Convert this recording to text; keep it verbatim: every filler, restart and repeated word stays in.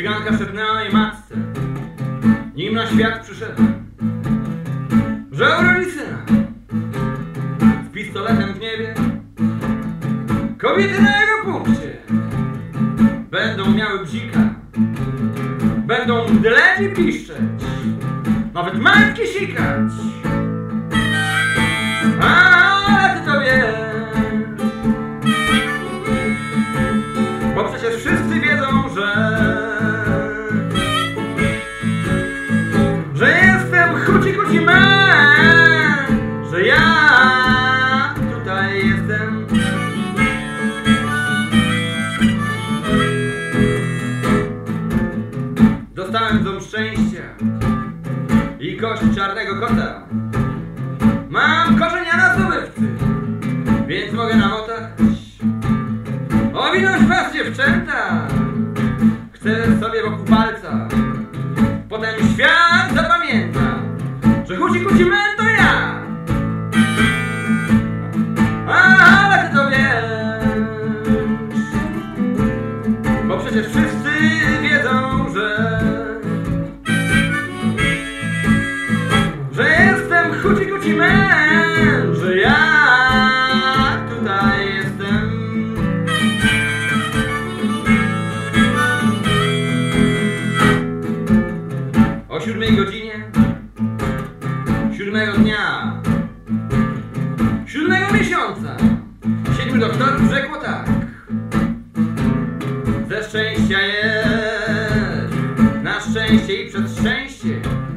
Cyganka szepnęła jej matce, nim na świat przyszedł, że urodzi syna z pistoletem w niebie. Kobiety na jego punkcie będą miały bzika, będą mdleć i piszczeć, nawet matki sikać. Ale ty to wiesz, bo przecież wszyscy wiedzą, że że jestem chuci kuci man, że ja tutaj jestem. Dostałem dom szczęścia i kość czarnego kota. Mam korzenia na zdobywcy, więc mogę namotać. Owinąć was, dziewczęta, chcę sobie wokół palca. Potem świat zapamięta, że chuci kuci men to ja. Ale ty to wiesz, bo przecież wszyscy wiedzą, że że jestem chuci kuci men, że ja tutaj jestem. O siódmej godzinie siódmego dnia siódmego miesiąca siedmiu doktorów rzekło tak: ze szczęścia jest na szczęście i przez szczęście